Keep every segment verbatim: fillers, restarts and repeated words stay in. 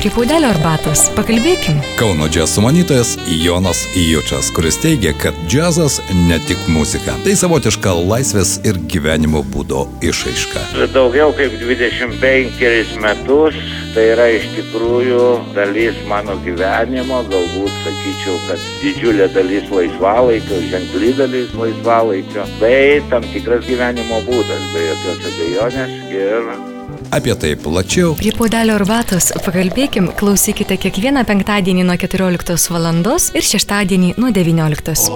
Prie puodelio arbatos pakalbėkim. Kauno džiaz sumanytojas Jonas Jučas, kuris teigia, kad džiazas ne tik muzika. Tai savotiška laisvės ir gyvenimo būdo išraiška. Daugiau kaip dvidešimt penkerius metus, tai yra iš tikrųjų dalis mano gyvenimo, galbūt sakyčiau, kad didžiulė dalis laisvalaikio, ženkli dalis laisvalaikio, bei tam tikras gyvenimo būdas, be jokios abejonės ir... Apie tai plačiau. Prie puodelio arbatos pakalbėkim, klausykite kiekvieną penktadienį nuo keturioliktos valandos ir šeštadienį nuo devynioliktos.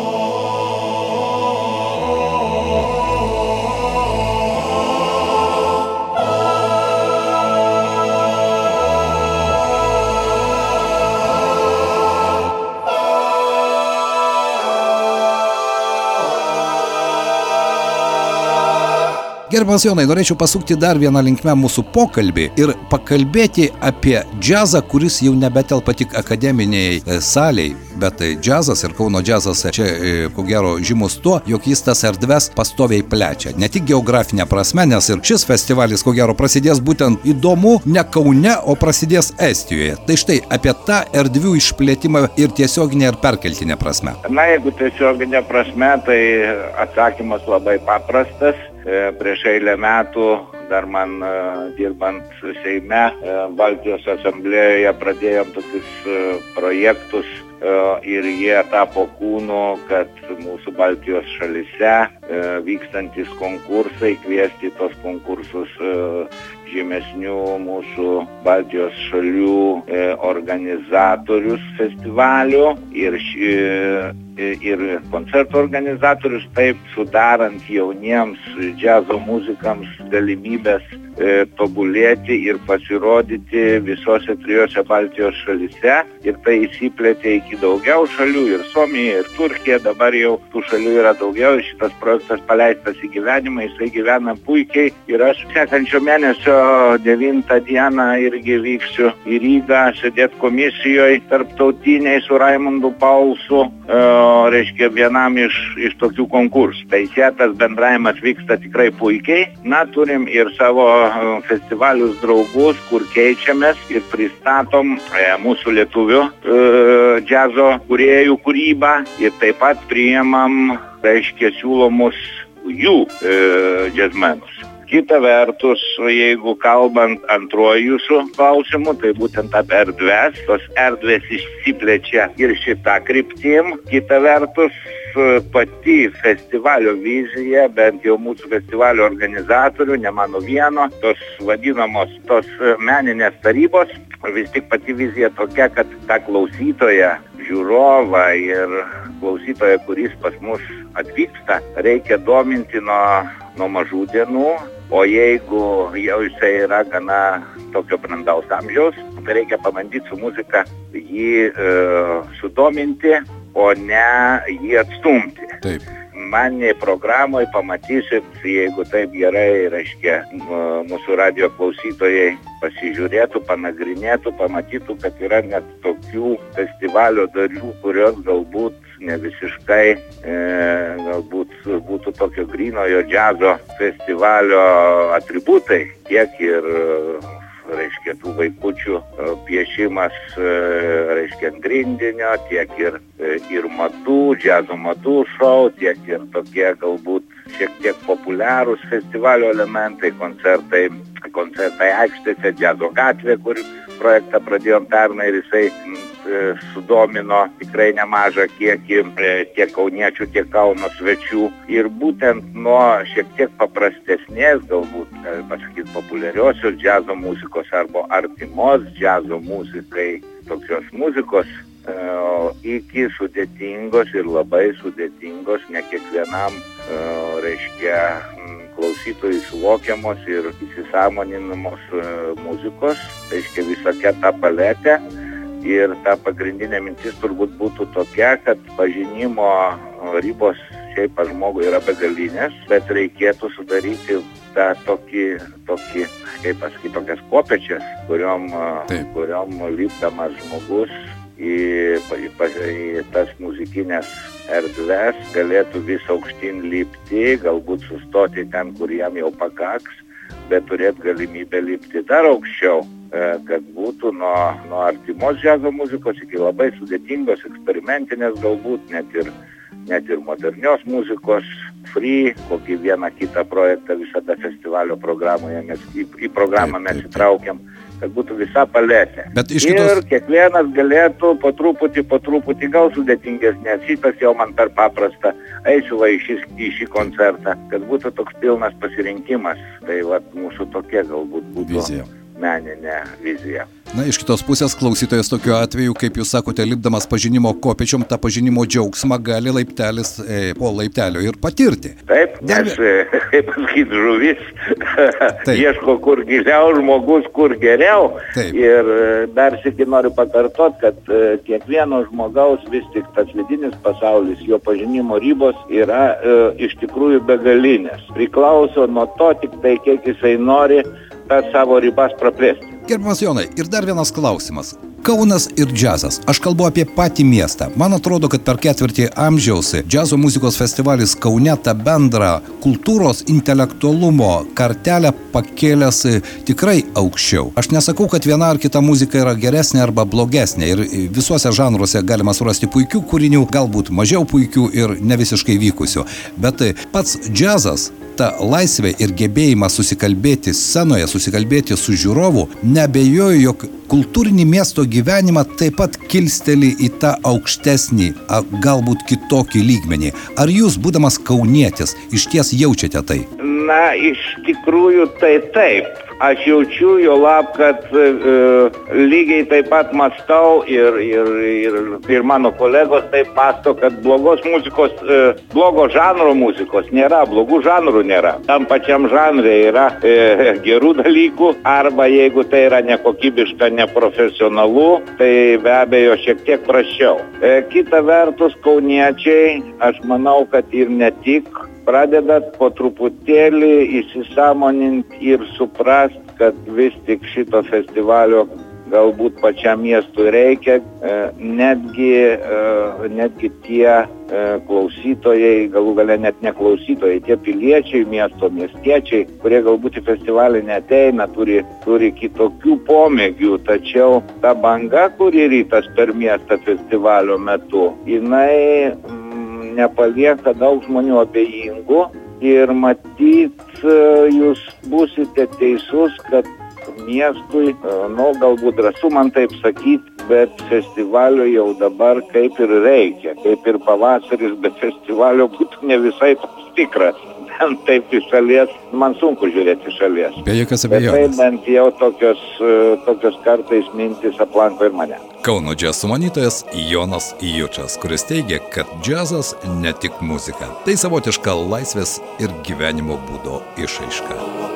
Gerbiamas Jonai, norėčiau pasukti dar vieną linkmę mūsų pokalbį ir pakalbėti apie džiazą, kuris jau nebetelpa tik akademiniai saliai, bet džiazas ir Kauno džiazas čia, ko gero, žymus tuo, jog jis tas erdves pastoviai plečia. Ne tik geografinė prasme, nes ir šis festivalis, ko gero, prasidės būtent įdomu ne Kaune, o prasidės Estijoje. Tai štai apie tą erdvių išplėtimą ir tiesioginę ir perkeltinę prasme. Na, jeigu tiesioginė prasme, tai atsakymas labai paprastas. Prieš eilę metų, dar man dirbant Seime, Baltijos asamblėjoje pradėjom tokius projektus ir jie tapo kūnu, kad mūsų Baltijos šalyse vykstantis konkursai, kviesti tos konkursus žymesnių mūsų Baltijos šalių organizatorius festivalių ir, ir koncertų organizatorius, taip sudarant jauniems džiazo muzikams galimybės tobulėti ir pasirodyti visose trijose Baltijos šalyse. Ir tai įsiplėtė iki daugiau šalių, ir Suomija, ir Turkija, dabar jau tų šalių yra daugiau, ir šitas projektas paleistas į gyvenimą, jisai gyvena puikiai. Ir aš sekančio mėnesio devintą dieną irgi vyksiu į Rygą, sėdėt komisijoje tarptautiniai su Raimundu Paulsu, e, reiškia vienam iš, iš tokių konkursų. Tai čia tas bendravimas vyksta tikrai puikiai. Na, turim ir savo festivalius draugus, kur keičiamės ir pristatom e, mūsų lietuvių e, džiazo kūrėjų kūrybą ir taip pat priimam, reiškia, siūlomus jų e, džiazmenus. Kita vertus, jeigu kalbant antruoju jūsų klausimu, tai būtent apie erdves, tos erdvės išsiplečia ir šitą kryptim. Kita vertus, pati festivalio vizija, bent jau mūsų festivalio organizatorių, ne mano vieno, tos vadinamos tos meninės tarybos, vis tik pati vizija tokia, kad tą klausytoją, žiūrovą ir klausytoją, kuris pas mus atvyksta, reikia dominti nuo, nuo mažų dienų, o jeigu jau jisai yra gana tokio brandaus amžiaus, tai reikia pabandyti su muzika jį e, sudominti, o ne jį atstumti. Taip. Maninėje programoje pamatysit, jeigu taip gerai, reiškia, mūsų radio klausytojai pasižiūrėtų, panagrinėtų, pamatytų, kad yra net tokių festivalio dalių, kurios galbūt ne visiškai, e, galbūt būtų tokio grynojo džiazo festivalio atributai, tiek ir, reiškia, tų vaikučių piešimas, reiškia, ant grindinio, tiek ir, ir madų, džiazo madų šou, tiek ir tokie galbūt šiek tiek populiarūs festivalio elementai, koncertai, koncertai aikštėse, džiazo gatvė, kur projektą pradėjom pernai ir jisai sudomino tikrai nemažą kiekį tiek kauniečių, tiek Kauno svečių. Ir būtent nuo šiek tiek paprastesnės, galbūt, pasakyti, populiariosios džiazo muzikos arba artimos džiazo muzikai, tokios muzikos, iki sudėtingos ir labai sudėtingos, ne kiekvienam, reiškia, klausytojai suvokiamos ir įsisąmoninamos muzikos, reiškia, visokia ta paletė. Ir ta pagrindinė mintis turbūt būtų tokia, kad pažinimo ribos šiaip pas žmogų yra begalinės, bet reikėtų sudaryti tą tokį, tokį kaip pasakyti, tokias kopėčias, kuriom, kuriom lipdamas žmogus į, į, į tas muzikinės erdves galėtų vis aukštyn lipti, galbūt sustoti ten, kur jam jau pakaks, bet turėti galimybę lipti dar aukščiau. kad būtų nuo, nuo artimos džiazo muzikos iki labai sudėtingos, eksperimentinės galbūt, net ir, net ir modernios muzikos, free, kokį vieną kitą projektą visada festivalio programoje, mes į, į programą mes įtraukiam, kad būtų visa paletė. Kitos... Ir kiekvienas galėtų po truputį, po truputį gal sudėtingesnės, šitas jau man per paprasta, eisiu va į šį, į šį koncertą, kad būtų toks pilnas pasirinkimas. Tai va mūsų tokia galbūt būtų vizija. Meninė vizija. Na, iš kitos pusės klausytojas tokiu atveju, kaip jūs sakote, lipdamas pažinimo kopėčiom, tą pažinimo džiaugsmą gali laiptelis e, po laiptelio ir patirti. Taip, nes, Dar... kaip pasakyti, žuvis ieško kur giliau, žmogus kur geriau. Taip. Ir dar sykį noriu pakartot, kad kiekvieno žmogaus vis tik tas vidinis pasaulis, jo pažinimo ribos yra e, iš tikrųjų begalinės. Priklauso nuo to tik tai, kiek jisai nori per savo ribas praplėsti. Gerbiamas Jonai, ir dar vienas klausimas. Kaunas ir džiazas. Aš kalbu apie patį miestą. Man atrodo, kad per ketvirtį amžiaus džiazo muzikos festivalis Kaune tą bendrą kultūros intelektualumo kartelę pakėlęs tikrai aukščiau. Aš nesakau, kad viena ar kita muzika yra geresnė arba blogesnė. Ir visuose žanruose galima surasti puikių kūrinių, galbūt mažiau puikių ir ne visiškai vykusių. Bet pats džiazas, ta laisvė ir gebėjimas susikalbėti scenoje, susikalbėti su žiūrovu, neabejoju, jog kultūrinį miesto gyvenimą taip pat kilsteli į tą aukštesnį, galbūt kitokį lygmenį. Ar jūs, būdamas kaunietis, išties jaučiate tai? Na, iš tikrųjų tai taip. Aš jaučiu, jo lab, kad e, lygiai taip pat mąstau ir, ir, ir, ir mano kolegos taip mąsto, kad blogos muzikos, e, blogo žanro muzikos nėra, blogų žanrų nėra. Tam pačiam žanre yra e, gerų dalykų, arba jeigu tai yra nekokybiška, neprofesionalu, tai be abejo šiek tiek prasčiau. E, kita vertus, kauniečiai, aš manau, kad ir ne tik, pradedat po truputėlį įsisąmoninti ir suprast, kad vis tik šito festivalio galbūt pačiam miestui reikia, netgi, netgi tie klausytojai, galų gale net ne klausytojai, tie piliečiai miesto, miestiečiai, kurie galbūt į festivalį neateina, turi, turi kitokių pomėgių, tačiau ta banga, kuri rytas per miestą festivalio metu, jinai nepalieka daug žmonių abejingų ir matyt, jūs būsite teisus, kad miestui, nu, galbūt drąsu man taip sakyti, bet festivalio jau dabar kaip ir reikia, kaip ir pavasaris, bet festivalio būtų ne visai toks tikras. Bent taip iš šalies, man sunku žiūrėti iš šalies. Be jokios abejonės. Bet tai bent jau tokios, tokios kartais mintis aplanko ir mane. Kauno džiaz sumanytojas Jonas Jučas, kuris teigia, kad džiazas ne tik muzika. Tai savotiška laisvės ir gyvenimo būdo išraiška.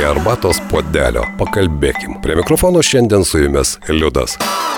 prie arbatos puodelio. Pakalbėkim. Prie mikrofono šiandien su jumis Liudas.